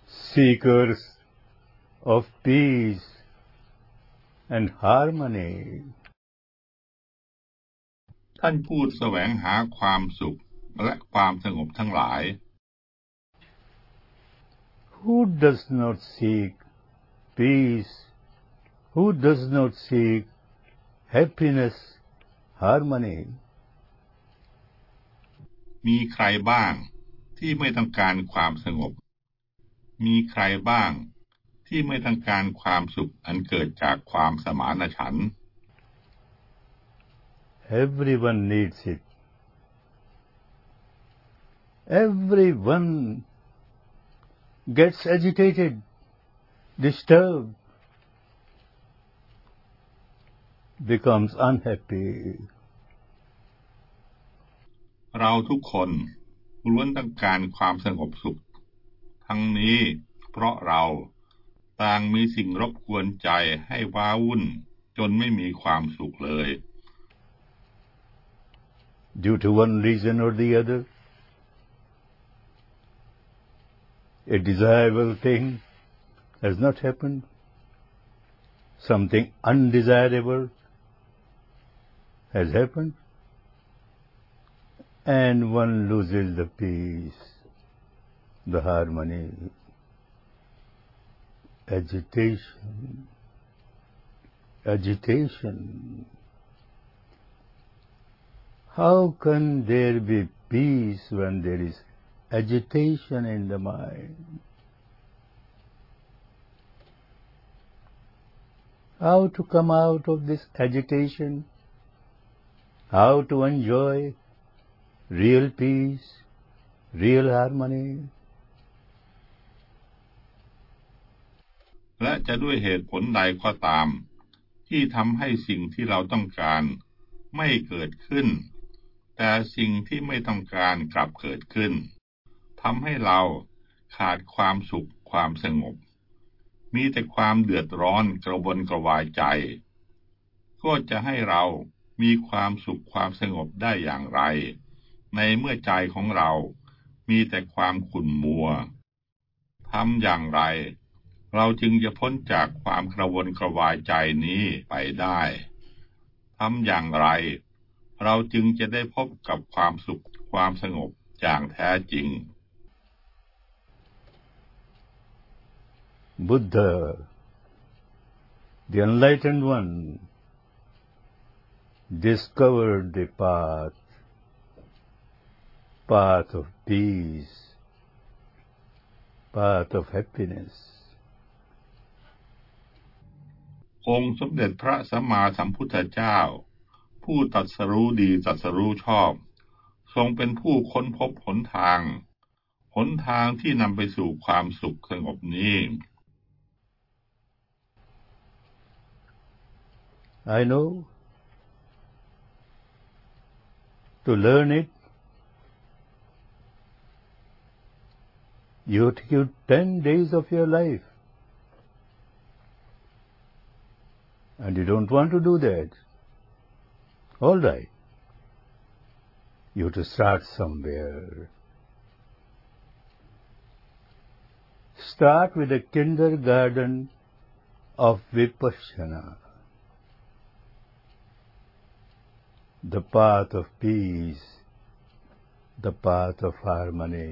seekers of peace and harmony. ท่านผู้แสวงหาความสุขและความสงบทั้งหลาย Who does not seek peace? Who does not seek happiness, harmony? มีใครบ้างที่ไม่ต้องการความสงบมีใครบ้างที่ไม่ต้องการความสุขอันเกิดจากความสมานฉันท์ Everyone needs it. Everyone gets agitated, disturbed, becomes unhappy. เราทุกคนล้วนต้องการความสงบสุขทั้งนี้เพราะเราต่างมีสิ่งรบกวนใจให้ว้าวุ่นจนไม่มีความสุขเลย Due to one reason or the other, a desirable thing has not happened. Something undesirable has happened, and one loses the peace, the harmony, agitation. How can there be peace when there is agitation in the mind? How to come out of this agitation? How to enjoy real peace, real harmony? และจะด้วยเหตุผลใดก็ตามที่ทำให้สิ่งที่เราต้องการไม่เกิดขึ้นแต่สิ่งที่ไม่ต้องการกลับเกิดขึ้นทำให้เราขาดความสุขความสงบมีแต่ความเดือดร้อนกระวนกระวายใจก็จะให้เรามีความสุขความสงบได้อย่างไรในเมื่อใจของเรามีแต่ความขุ่นมัวทำอย่างไรเราจึงจะพ้นจากความกระวนกระวายใจนี้ไปได้ทำอย่างไรเราจึงจะได้พบกับความสุขความสงบอย่างแท้จริง Buddha, the enlightened one, discovered the path of peace, path of happiness. องค์สมเด็จพระสัมมาสัมพุทธเจ้าผู้ตรัสรู้ดีตรัสรู้ชอบทรงเป็นผู้ค้นพบหนทางที่นำไปสู่ความสุขสงบนี้ I know. To learn it, you take 10 days of your life. And you don't want to do that. All right. You have to start somewhere. Start with the kindergarten of Vipassana. The path of peace, the path of harmony.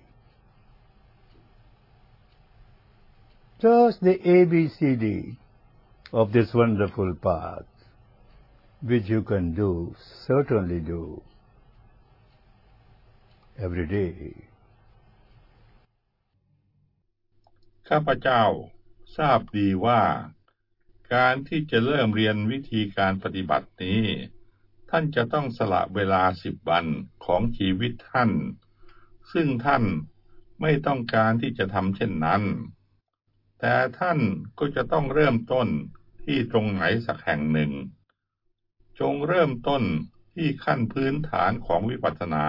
Just the ABCD of this wonderful path, which you can do, certainly do, every day. ข้าพเจ้าทราบดีว่าการที่จะเริ่มเรียนวิธีการปฏิบัตินี้ท่านจะต้องสละเวลา10 วันของชีวิตท่านซึ่งท่านไม่ต้องการที่จะทำเช่นนั้นแต่ท่านก็จะต้องเริ่มต้นที่ตรงไหนสักแห่งหนึ่งจงเริ่มต้นที่ขั้นพื้นฐานของวิปัสสนา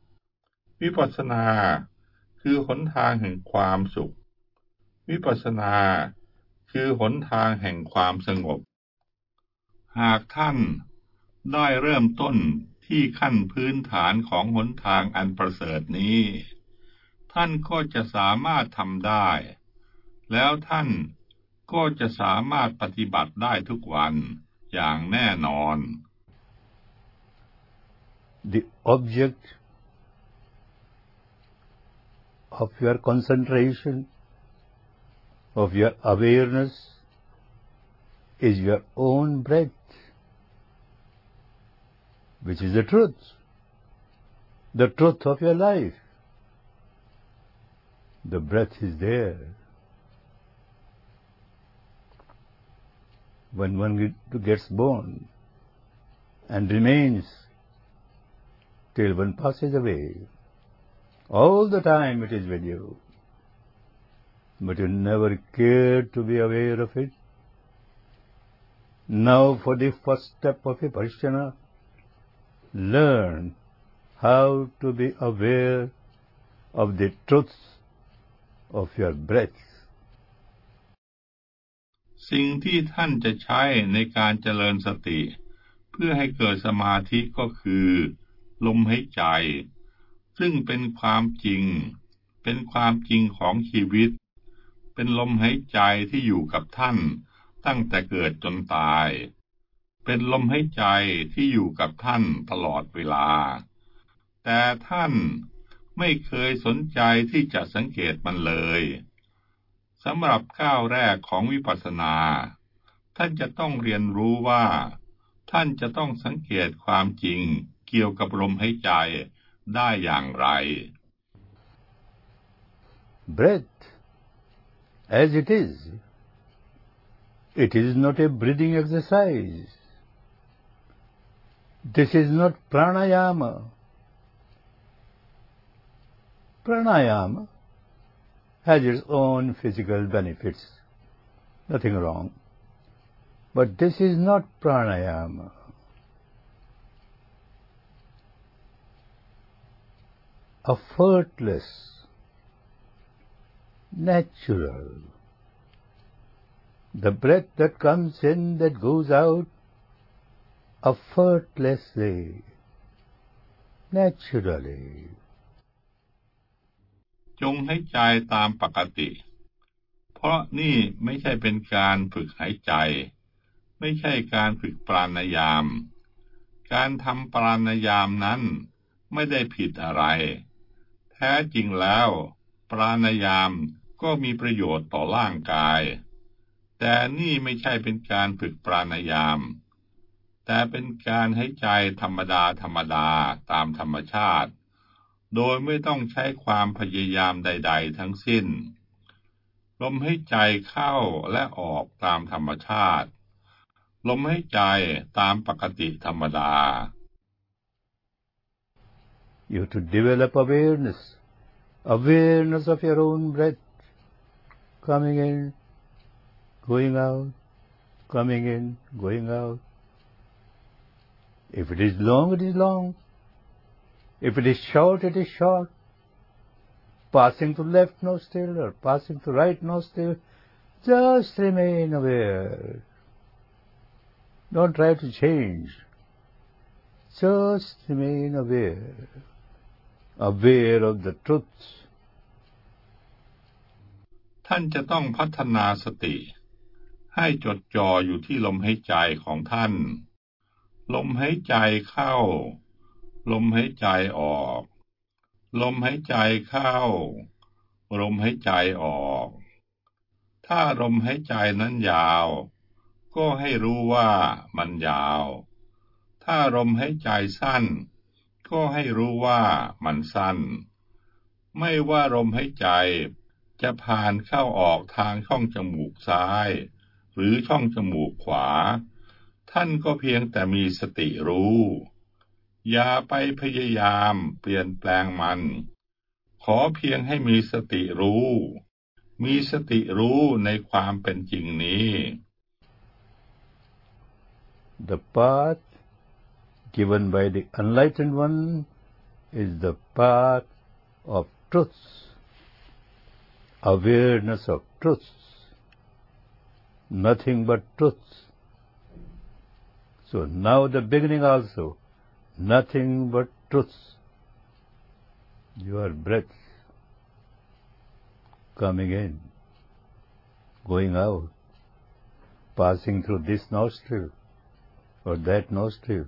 คือหนทางแห่งความสุขวิปัสสนาคือหนทางแห่งความสงบหากท่านได้เริ่มต้นที่ขั้นพื้นฐานของหนทางอันประเสริฐนี้ท่านก็จะสามารถทำได้แล้วท่านก็จะสามารถปฏิบัติได้ทุกวันอย่างแน่นอน The object of your concentration, of your awareness, is your own breath, which is the truth of your life. The breath is there. When one gets born and remains till one passes away, all the time it is with you, but you never care to be aware of it. Now, for the first step of Vipassana, learn how to be aware of the truth of your breath. สิ่งที่ท่านจะใช้ในการเจริญสติเพื่อให้เกิดสมาธิก็คือลมหายใจซึ่งเป็นความจริงของชีวิตเป็นลมหายใจที่อยู่กับท่านตั้งแต่เกิดจนตายเป็นลมหายใจที่อยู่กับท่านตลอดเวลาแต่ท่านไม่เคยสนใจที่จะสังเกตมันเลยสำหรับก้าวแรกของวิปัสสนาท่านจะต้องเรียนรู้ว่าท่านจะต้องสังเกตความจริงเกี่ยวกับลมหายใจได้อย่างไร Breath, as it is not a breathing exercise. This is not pranayama. Pranayama has its own physical benefits, nothing wrong. But this is not pranayama. Effortless, natural. The breath that comes in, that goes out, effortlessly, naturally. จงให้ใจตามปกติเพราะนี่ไม่ใช่เป็นการฝึกหายใจไม่ใช่การฝึกปราณายามการทำปราณายามนั้นไม่ได้ผิดอะไรแท้จริงแล้วปราณายามก็มีประโยชน์ต่อร่างกายแต่นี่ไม่ใช่เป็นการฝึกปราณายามแต่เป็นการหายใจธรรมดาตามธรรมชาติโดยไม่ต้องใช้ความพยายามใดๆทั้งสิ้นลมหายใจเข้าและออกตามธรรมชาติลมหายใจตามปกติธรรมดา You have to develop awareness of your own breath, coming in, going out, coming in, going out. If it is long, it is long. If it is short, it is short. Passing to left nostril or passing to right nostril, just remain aware. Don't try to change. Just remain aware of the truth. ท่านจะต้องพัฒนาสติให้จดจ่ออยู่ที่ลมหายใจของท่านลมหายใจเข้าลมหายใจออกลมหายใจเข้าลมหายใจออกถ้าลมหายใจนั้นยาวก็ให้รู้ว่ามันยาวถ้าลมหายใจสั้นก็ให้รู้ว่ามันสั้นไม่ว่าลมหายใจจะผ่านเข้าออกทางช่องจมูกซ้ายหรือช่องจมูกขวาท่านก็เพียงแต่มีสติรู้อย่าไปพยายามเปลี่ยนแปลงมันขอเพียงให้มีสติรู้ในความเป็นจริงนี้ The path given by the enlightened one is the path of truth, awareness of truth, nothing but truth. So now the beginning also, nothing but truth. Your breath, coming in, going out, passing through this nostril or that nostril.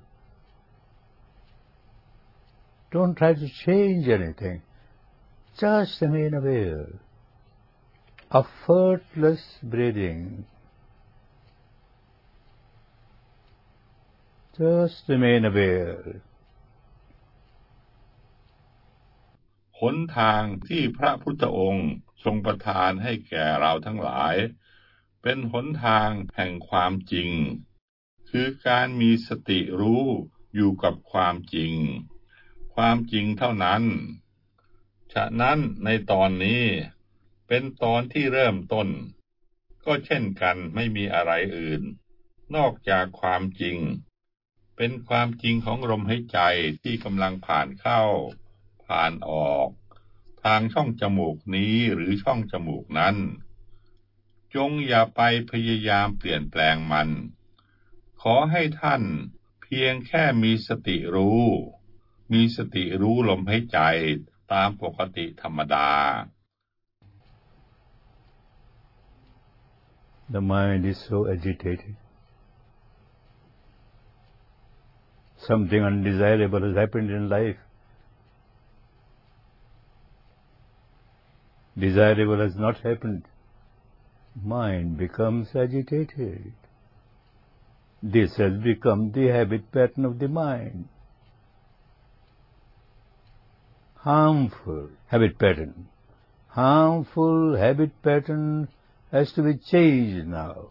Don't try to change anything. Just remain aware. Effortless breathing. Just remain aware. หนทางที่พระพุทธองค์ทรงประทานให้แก่เราทั้งหลายเป็นหนทางแห่งความจริงคือการมีสติรู้อยู่กับความจริงความจริงเท่านั้นฉะนั้นในตอนนี้เป็นตอนที่เริ่มต้นก็เช่นกันไม่มีอะไรอื่นนอกจากความจริงเป็นความจริงของลมหายใจที่กำลังผ่านเข้าผ่านออกทางช่องจมูกนี้หรือช่องจมูกนั้นจงอย่าไปพยายามเปลี่ยนแปลงมันขอให้ท่านเพียงแค่มีสติรู้ลมหายใจตามปกติธรรมดา The mind is so agitated. Something undesirable has happened in life. Desirable has not happened. Mind becomes agitated. This has become the habit pattern of the mind. Harmful habit pattern. Harmful habit pattern has to be changed now.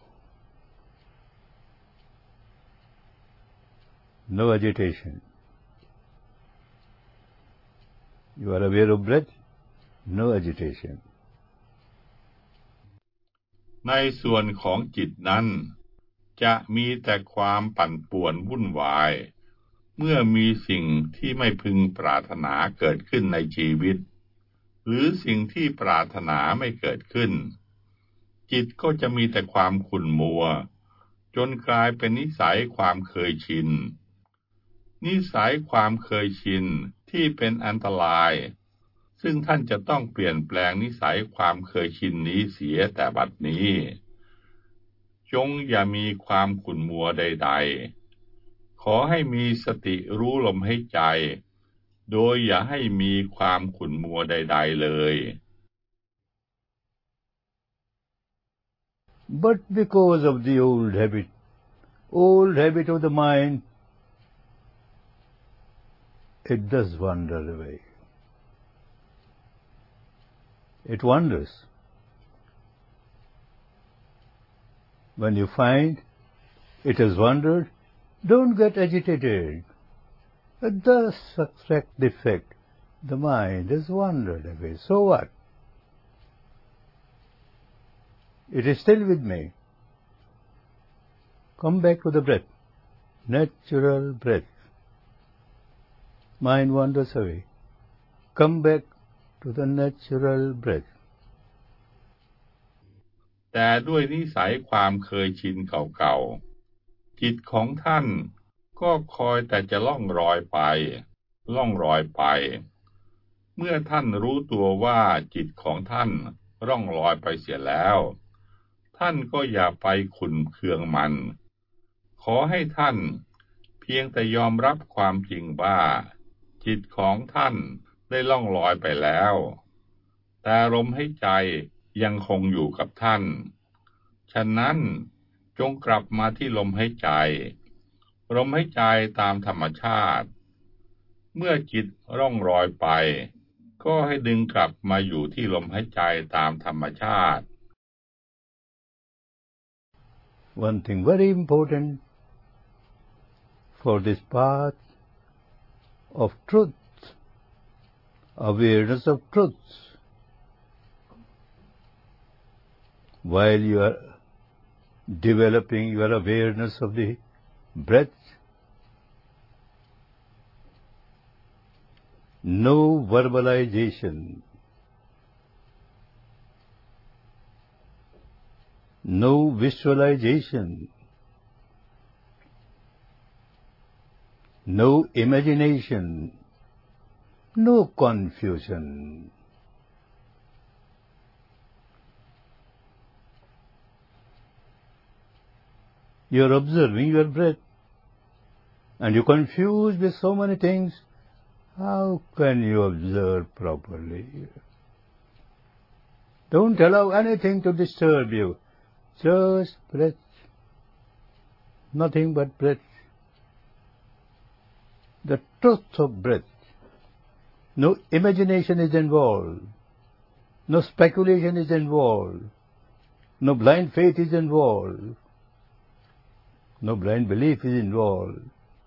No agitation. You are aware of breath? No agitation. ในส่วนของจิตนั้นจะมีแต่ความปั่นป่วนวุ่นวายเมื่อมีสิ่งที่ไม่พึงปรารถนาเกิดขึ้นในชีวิตหรือสิ่งที่ปรารถนาไม่เกิดขึ้นจิตก็จะมีแต่ความขุ่นมัวจนกลายเป็นนิสัยความเคยชินนิสัยความเคยชินที่เป็นอันตรายซึ่งท่านจะต้องเปลี่ยนแปลงนิสัยความเคยชินนี้เสียแต่บัดนี้จงอย่ามีความขุ่นมัวใดๆขอให้มีสติรู้ลมหายใจโดยอย่าให้มีความขุ่นมัวใดๆเลย But because of the old habit of the mind, it does wander away. It wanders. When you find it has wandered, don't get agitated. It does subtract the fact the mind has wandered away. So what? It is still with me. Come back to the breath. Natural breath. Mind wanders away. Come back to the natural breath. แต่ด้วยนิสัยความเคยชินเก่าๆจิตของท่านก็คอยแต่จะล่องลอยไปเมื่อท่านรู้ตัวว่าจิตของท่านล่องลอยไปเสียแล้วท่านก็อย่าไปขุ่นเคืองมันขอให้ท่านเพียงแต่ยอมรับความจริงว่าจิตของท่านได้ล่องลอยไปแล้วแต่ลมหายใจยังคงอยู่กับท่านฉะนั้นจงกลับมาที่ลมหายใจตามธรรมชาติเมื่อจิตล่องลอยไปก็ให้ดึงกลับมาอยู่ที่ลมหายใจตามธรรมชาติ One thing very important for this path of truth, awareness of truth, while you are developing your awareness of the breath, no verbalization, no visualization, no imagination, no confusion. You're observing your breath. And you're confused with so many things. How can you observe properly? Don't allow anything to disturb you. Just breath. Nothing but breath. The truth of breath. No imagination is involved. No speculation is involved. No blind faith is involved. No blind belief is involved.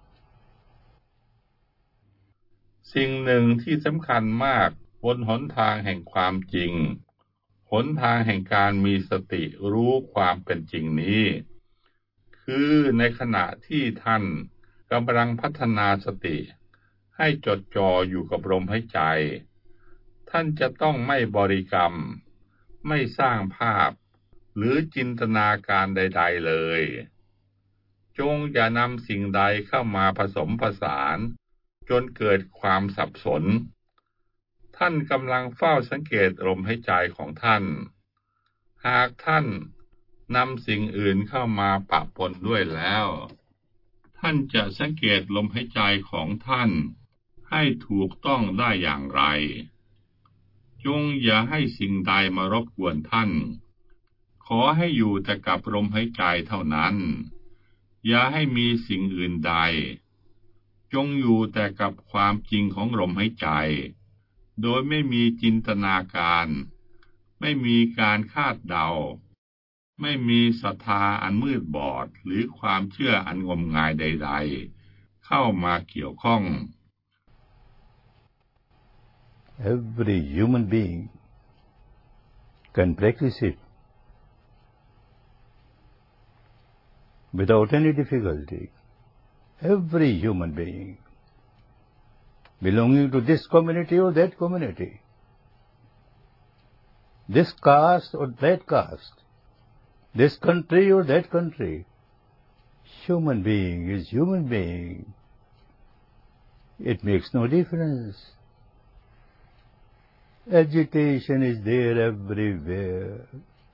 สิ่งหนึ่งที่สำคัญมากบนหนทางแห่งความจริงหนทางแห่งการมีสติรู้ความเป็นจริงนี้คือในขณะที่ท่านกำลังพัฒนาสติให้จดจ่ออยู่กับลมหายใจท่านจะต้องไม่บริกรรมไม่สร้างภาพหรือจินตนาการใดๆเลยจงอย่านำสิ่งใดเข้ามาผสมผสานจนเกิดความสับสนท่านกำลังเฝ้าสังเกตลมหายใจของท่านหากท่านนำสิ่งอื่นเข้ามาปะปนด้วยแล้วท่านจะสังเกตลมหายใจของท่านให้ถูกต้องได้อย่างไรจงอย่าให้สิ่งใดมารบกวนท่านขอให้อยู่แต่กับลมหายใจเท่านั้นอย่าให้มีสิ่งอื่นใดจงอยู่แต่กับความจริงของลมหายใจโดยไม่มีจินตนาการไม่มีการคาดเดาไม่มีศรัทธาอันมืดบอดหรือความเชื่ออันงมงายใดๆเข้ามาเกี่ยวข้อง Every human being can practice it without any difficulty. Every human being, belonging to this community or that community, this caste or that caste, this country or that country, human being is human being. It makes no difference. Agitation is there everywhere.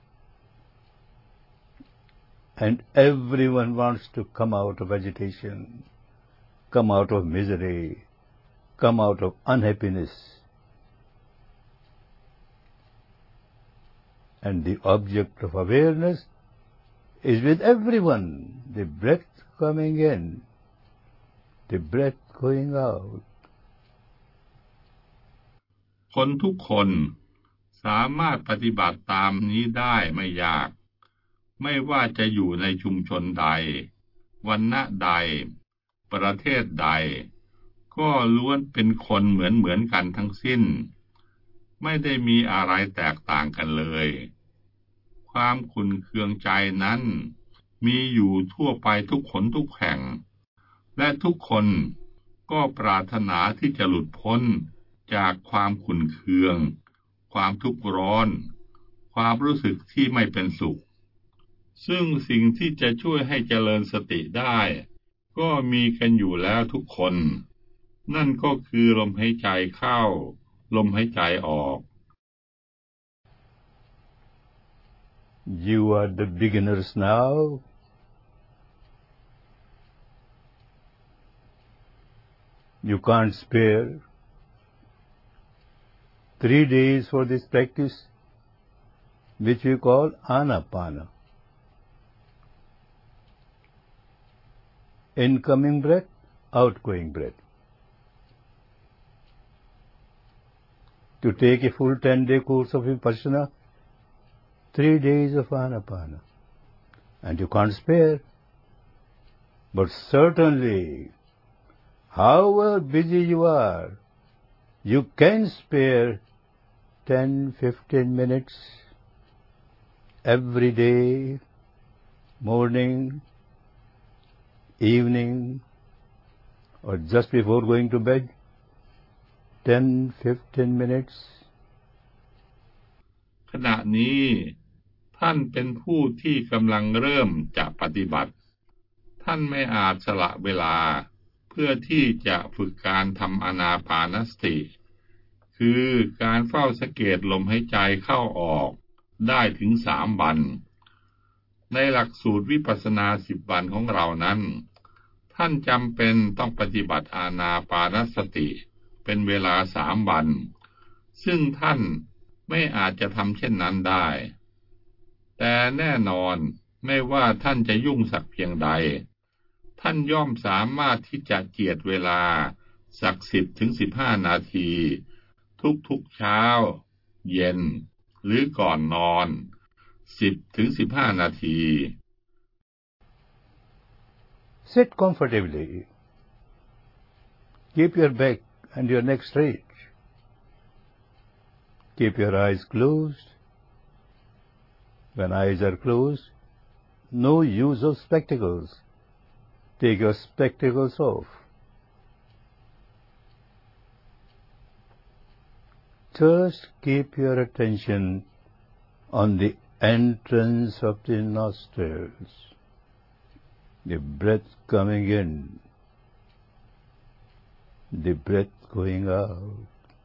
And everyone wants to come out of agitation, come out of misery, come out of unhappiness. And the object of awareness is with everyone. The breath coming in, the breath going out. คนทุกคนสามารถปฏิบัติตามนี้ได้ไม่ยากไม่ว่าจะอยู่ในชุมชนใดวรรณะใดประเทศใดก็ล้วนเป็นคนเหมือนกันทั้งสิ้นไม่ได้มีอะไรแตกต่างกันเลยความขุ่นเคืองใจนั้นมีอยู่ทั่วไปทุกคนทุกแห่งและทุกคนก็ปรารถนาที่จะหลุดพ้นจากความขุ่นเคืองความทุกข์ร้อนความรู้สึกที่ไม่เป็นสุขซึ่งสิ่งที่จะช่วยให้เจริญสติได้ก็มีกันอยู่แล้วทุกคนนั่นก็คือลมหายใจเข้าลมหายใจออก You are the beginners now. You can't spare 3 days for this practice, which we call Anapana. Incoming breath, outgoing breath. To take a full 10-day course of Vipassana, 3 days of Anapana. And you can't spare. But certainly, however busy you are, you can spare 10-15 minutes every day, morning, evening, or just before going to bed, 10-15 minutes. ขณะนี้ท่านเป็นผู้ที่กำลังเริ่มจะปฏิบัติท่านไม่อาจสละเวลาเพื่อที่จะฝึกการทำอานาปานสติคือการเฝ้าสังเกตลมหายใจเข้าออกได้ถึง3 วันในหลักสูตรวิปัสสนา10 วันของเรานั้นท่านจำเป็นต้องปฏิบัติอานาปานสติเป็นเวลา3 วันซึ่งท่านไม่อาจจะทำเช่นนั้นได้แต่แน่นอนไม่ว่าท่านจะยุ่งสักเพียงใดท่านย่อมสามารถที่จะเจียดเวลาสัก10 ถึง 15 นาทีทุกๆเช้าเย็นหรือก่อนนอน10 ถึง 15 นาที Sit comfortably. Keep your back and your neck straight. Keep your eyes closed. When eyes are closed, no use of spectacles. Take your spectacles off. Just keep your attention on the entrance of the nostrils, the breath coming in, the breath going out.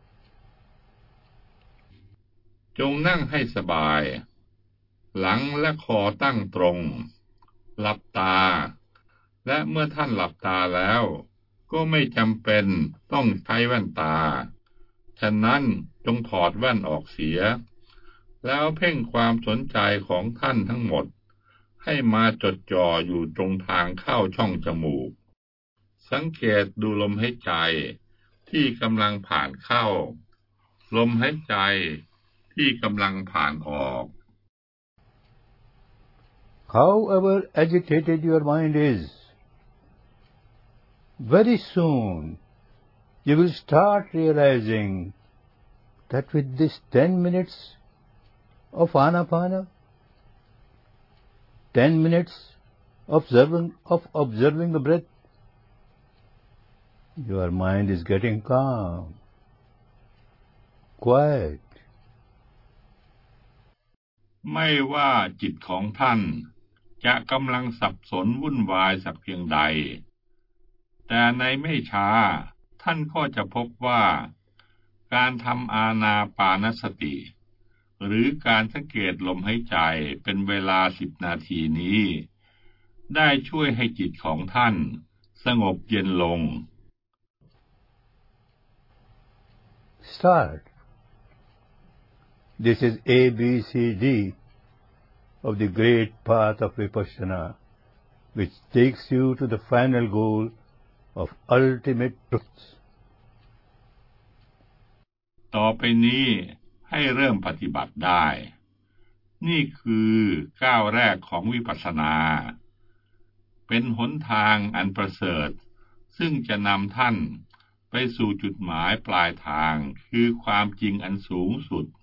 จงนั่งให้สบายหลังและคอตั้งตรงหลับตาและเมื่อท่านหลับตาแล้วก็ไม่จำเป็นต้องใช้แว่นตาฉะนั้นจงถอดแว่นออกเสียแล้วเพ่งความสนใจของท่านทั้งหมดให้มาจดจ่ออยู่ตรงทางเข้าช่องจมูกสังเกตดูลมหายใจที่กำลังผ่านเข้าลมหายใจที่กำลังผ่านออก However agitated your mind is, very soon you will start realizing that with this 10 minutes of Anapana, 10 minutes of observing the breath, your mind is getting calm, quiet. ไม่ว่าจิตของท่านจะกำลังสับสนวุ่นวายสักเพียงใดแต่ในไม่ช้าท่านก็จะพบว่าการทำอานาปานสติหรือการสังเกตลมหายใจเป็นเวลา10 นาทีนี้ได้ช่วยให้จิตของท่านสงบเย็นลง Start. This is ABCD of the great path of Vipassana, which takes you to the final goal of ultimate truth. ต่อไปนี้ให้เริ่มปฏิบัติได้นี่คือก้าวแรกของวิปัสสนาเป็นหนทางอันประเสริฐซึ่งจะนำท่านไปสู่จุดหมายปลายทางคือความจริงอันสูงสุด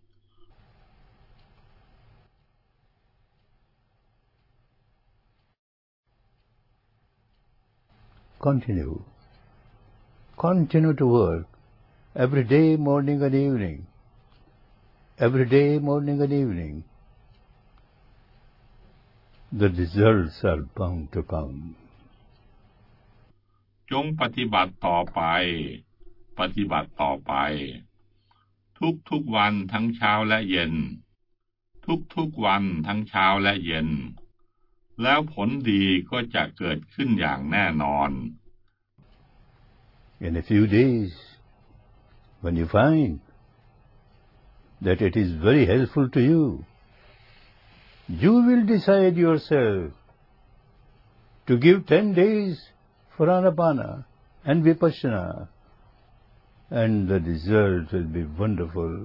Continue. Continue to work every day, morning and evening. Every day, morning and evening. The results are bound to come. จงปฏิบัติต่อไปปฏิบัติต่อไปทุกวันทั้งเช้าและเย็นทุกวันทั้งเช้าและเย็นแล้วผลดีก็จะเกิดขึ้นอย่างแน่นอน In a few days, when you find that it is very helpful to you, you will decide yourself to give 10 days for Anapana and Vipassana, and the result will be wonderful.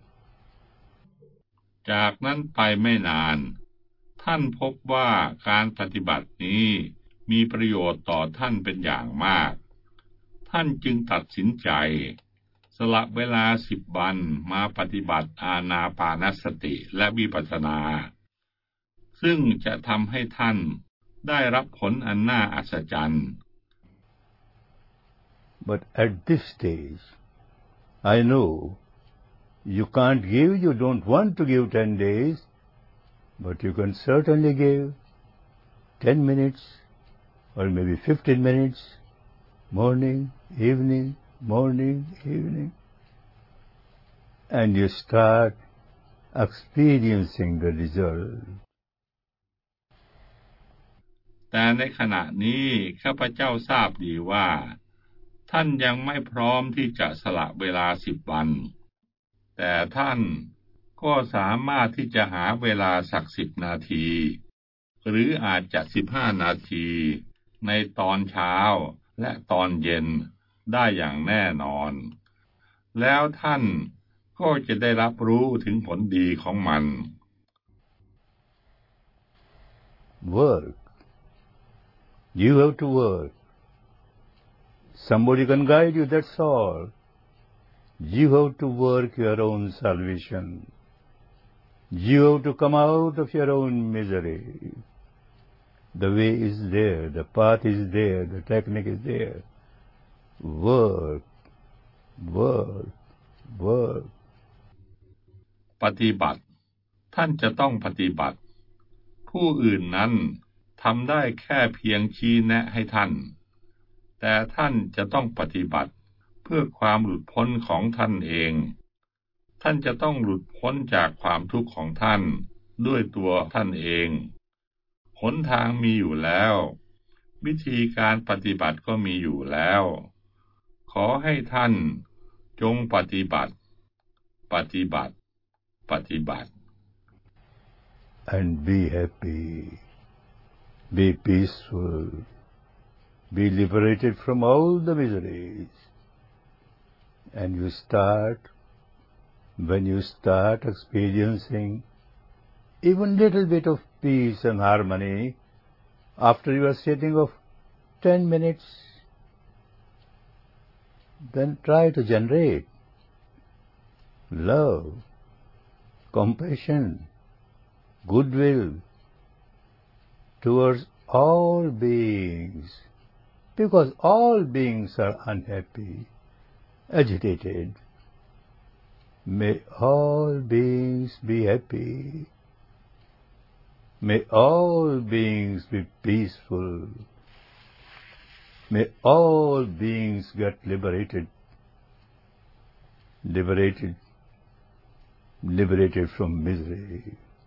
จากนั้นไปไม่นานท่านพบว่าการปฏิบัตินี้มีประโยชน์ต่อท่านเป็นอย่างมากท่านจึงตัดสินใจสละเวลา10 วันมาปฏิบัติอานาปานสติและวิปัสสนาซึ่งจะทำให้ท่านได้รับผลอันน่าอัศจรรย์ But at this stage, I know you can't give, you don't want to give 10 days, but you can certainly give 10 minutes or maybe 15 minutes, morning, evening, and you start experiencing the result. แต่ในขณะนี้ข้าพเจ้าทราบดีว่าท่านยังไม่พร้อมที่จะสละเวลา10 วันแต่ท่านก็สามารถที่จะหาเวลาสัก10 นาทีหรืออาจจะ15 นาทีในตอนเช้าและตอนเย็นได้อย่างแน่นอนแล้วท่านก็จะได้รับรู้ถึงผลดีของมัน Work. You have to work. Somebody can guide you, that's all. You have to work your own salvation. You have to come out of your own misery. The way is there, the path is there, the technique is there. Work, work, work. ปฏิบัติท่านจะต้องปฏิบัติผู้อื่นนั้นทำได้แค่เพียงชี้แนะให้ท่านแต่ท่านจะต้องปฏิบัติเพื่อความหลุดพ้นของท่านเองท่านจะต้องหลุดพ้นจากความทุกข์ของท่านด้วยตัวท่านเองหนทางมีอยู่แล้ววิธีการปฏิบัติก็มีอยู่แล้วขอให้ท่านจงปฏิบัติปฏิบัติปฏิบัติ And be happy, be peaceful, be liberated from all the miseries. And when you start experiencing even little bit of peace and harmony, after your sitting of 10 minutes, then try to generate love, compassion, goodwill towards all beings, because all beings are unhappy, agitated. May all beings be happy. May all beings be peaceful. May all beings get liberated from misery.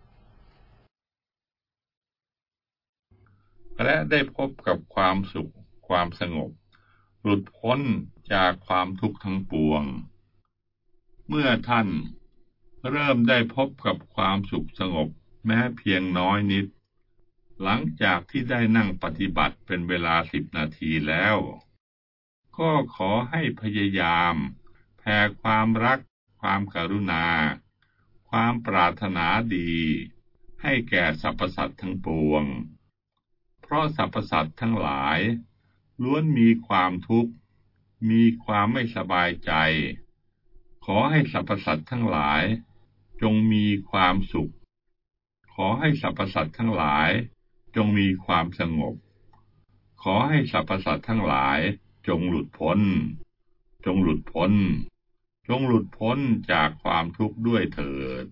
และได้พบกับความสุขความสงบหลุดพ้นจากความทุกข์ทั้งปวงเมื่อท่านเริ่มได้พบกับความสุขสงบแม้เพียงน้อยนิดหลังจากที่ได้นั่งปฏิบัติเป็นเวลา10 นาทีแล้วก็ขอให้พยายามแผ่ความรักความกรุณาความปรารถนาดีให้แก่สรรพสัตว์ทั้งปวงเพราะสรรพสัตว์ทั้งหลายล้วนมีความทุกข์มีความไม่สบายใจขอให้สรรพสัตว์ทั้งหลายจงมีความสุขขอให้สรรพสัตว์ทั้งหลายจงมีความสงบขอให้สรรพสัตว์ทั้งหลายจงหลุดพ้นจงหลุดพ้นจงหลุดพ้นจากความทุกข์ด้วยเถิด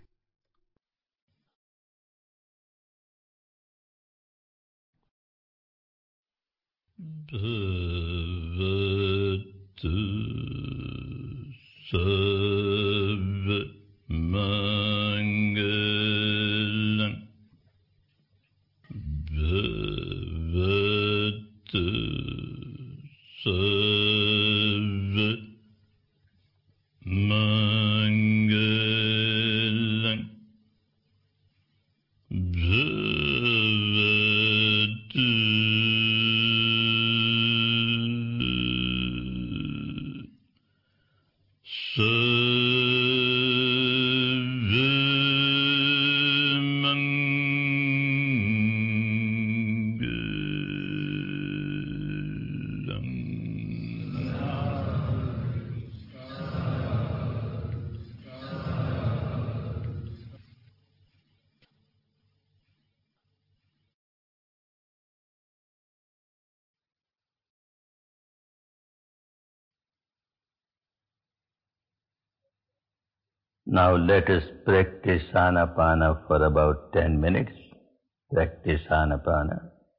Now let us practice Anapana for about 10 minutes. Practice Anapana.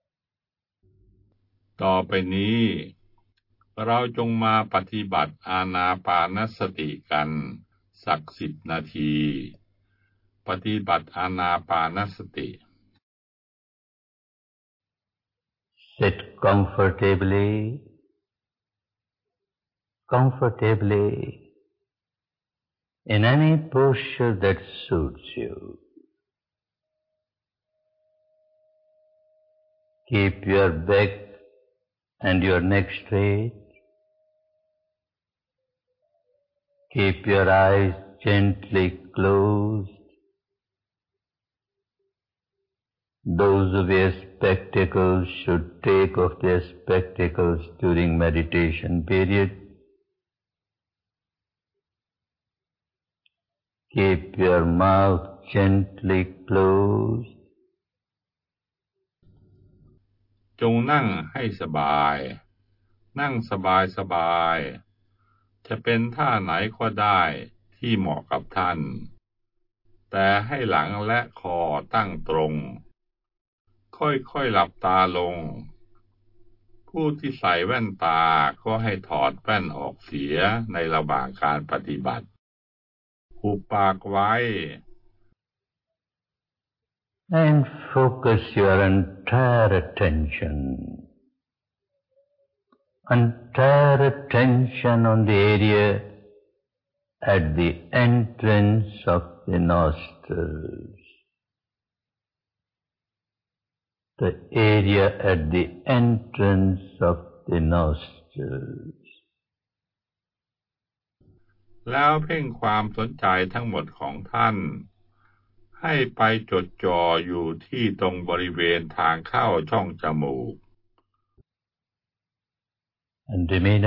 ต่อไปนี้เราจงมาปฏิบัติอานาปานสติกันสัก10 นาทีปฏิบัติอานาปานสติ Sit comfortably in any posture that suits you. Keep your back and your neck straight. Keep your eyes gently closed. Those who wear spectacles should take off their spectacles during meditation period. Keep your mouth gently closed. จงนั่งให้สบาย นั่งสบายสบายจะเป็นท่าไหนก็ได้ที่เหมาะกับท่าน แต่ให้หลังและคอตั้งตรง ค่อยๆหลับตาลง ผู้ที่ใส่แว่นตาก็ให้ถอดแว่นออกเสียในระหว่างการปฏิบัติหุบปากไว้ And focus your entire attention on the area at the entrance of the nostrils. The area at the entrance of the nostrils. แล้วเพ่งความสนใจทั้งหมดของท่านให้ไปจดจ่ออยู่ที่ตรงบริเวณทางเข้าช่องจมูก And remain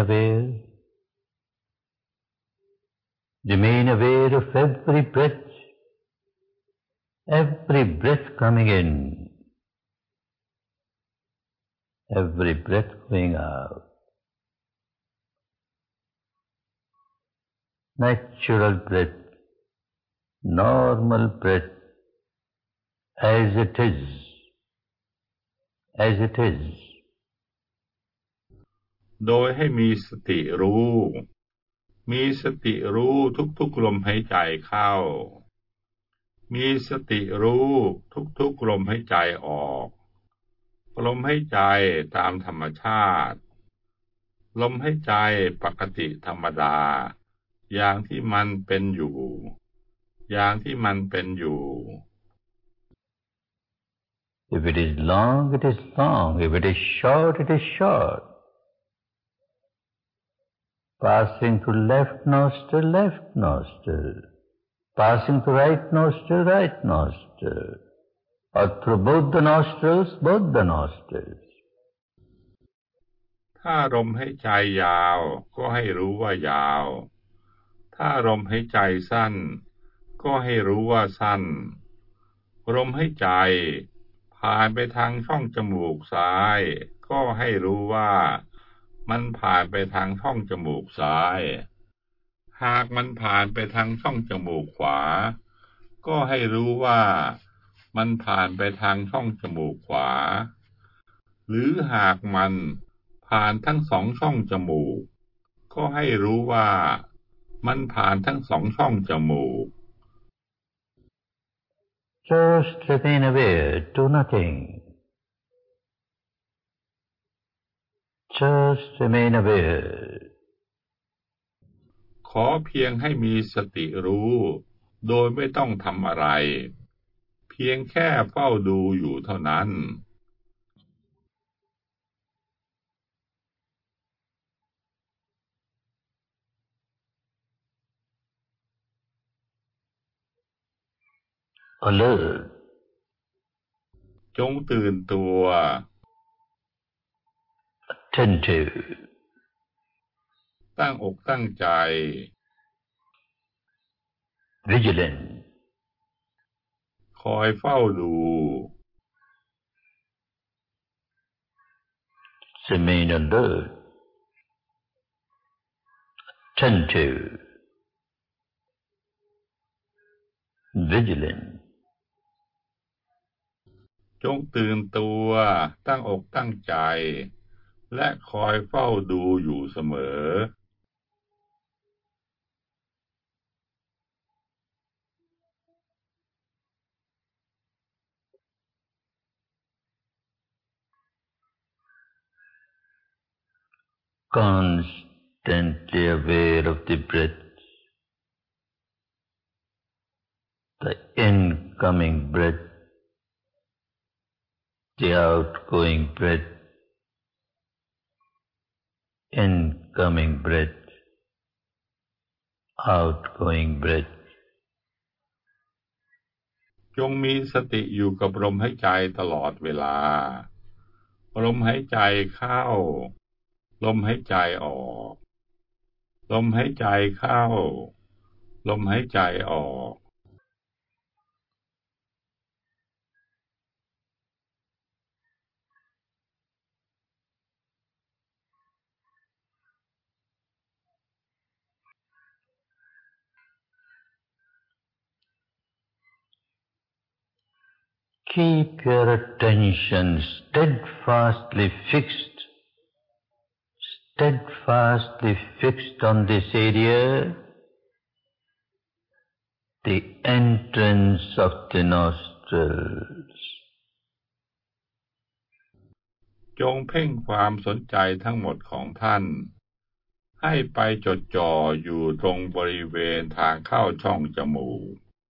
aware of every breath coming in, every breath going out. Natural breath, normal breath, as it is. โดยให้มีสติรู้ทุกๆลมหายใจเข้ามีสติรู้ทุกๆลมหายใจออกลมหายใจตามธรรมชาติลมหายใจปกติธรรมดาอย่างที่มันเป็นอยู่ If it is long, it is long. If it is short, it is short. Passing through left nostril. Passing through right nostril. Or through both the nostrils. ถ้าลมหายใจยาวก็ให้รู้ว่ายาวถ้าลมหายใจสั้นก็ให้รู้ว่าสั้นลมหายใจผ่านไปทางช่องจมูกซ้ายก็ให้รู้ว่ามันผ่านไปทางช่องจมูกซ้ายหากมันผ่านไปทางช่องจมูกขวาก็ให้รู้ว่ามันผ่านไปทางช่องจมูกขวาหรือหากมันผ่านทั้งสองช่องจมูกก็ให้รู้ว่ามันผ่านทั้งสองช่องจมูก Just remain aware, do nothing. Just remain aware. ขอเพียงให้มีสติรู้โดยไม่ต้องทำอะไรเพียงแค่เฝ้าดูอยู่เท่านั้น Alert. จงตื่นตัว Attentive. ตั้งอกตั้งใจ Vigilant. คอยเฝ้าดู Remain alert. Attentive. Vigilant. จงตื่นตัวตั้งอกตั้งใจและคอยเฝ้าดูอยู่เสมอ constantly aware of the breath, the incoming breath, the outgoing breath, incoming breath, outgoing breath. จงมีสติอยู่กับลมหายใจตลอดเวลาลมหายใจเข้าลมหายใจออกลมหายใจเข้าลมหายใจออก Keep your attention steadfastly fixed on this area, the entrance of the nostrils. จงเพ่งความสนใจทั้งหมดของท่านให้ไปจดจ่ออยู่ตรงบริเวณทางเข้าช่องจมูก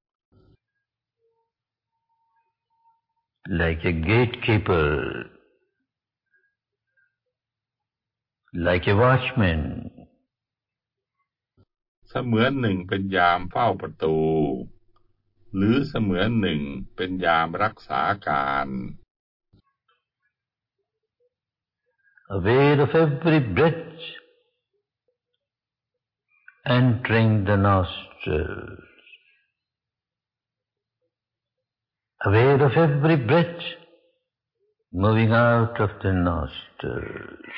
Like a gatekeeper, like a watchman, เสมือนหนึ่งเป็นยามเฝ้าประตูหรือเสมือนหนึ่งเป็นยามรักษาการ aware of every breath entering the nostrils, aware of every breath moving out of the nostrils.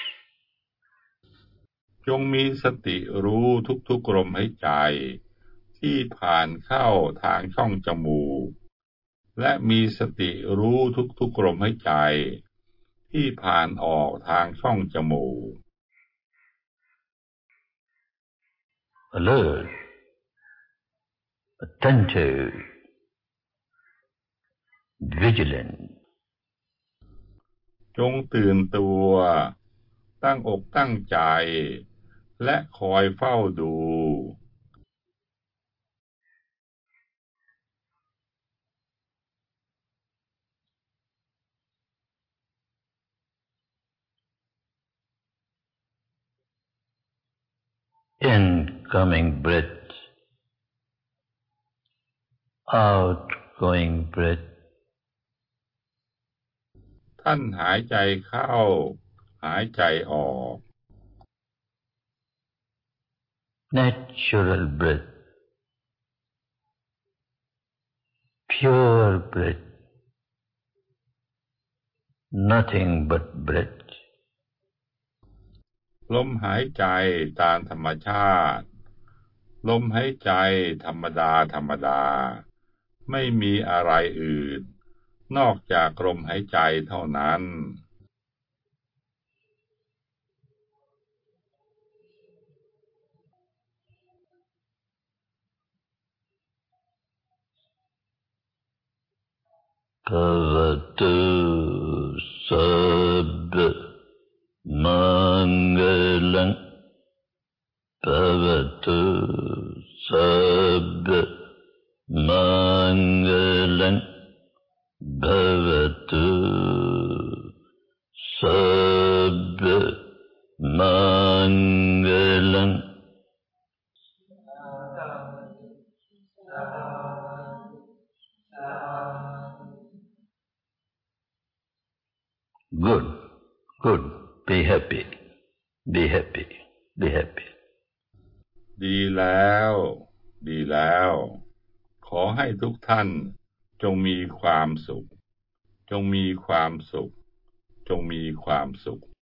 จงมีสติรู้ทุกๆลมหายใจที่ผ่านเข้าทางช่องจมูกและมีสติรู้ทุกๆลมหายใจที่ผ่านออกทางช่องจมูก Alert, attentive, vigilant. จงตื่นตัวตั้งอกตั้งใจและคอยเฝ้าดู Incoming breath, outgoing breath. ท่านหายใจเข้าหายใจออก Natural breath, pure breath, nothing but breath. ลมหายใจตามธรรมชาติลมหายใจธรรมดาไม่มีอะไรอื่นนอกจากลมหายใจเท่านั้น Bhavatu sabba mangalam, bhavatu sabba mangalam, bhavatu sabba mangalam. Good, good. Be happy, be happy, be happy. ดีแล้ว ขอให้ทุกท่านจงมีความสุข จงมีความสุข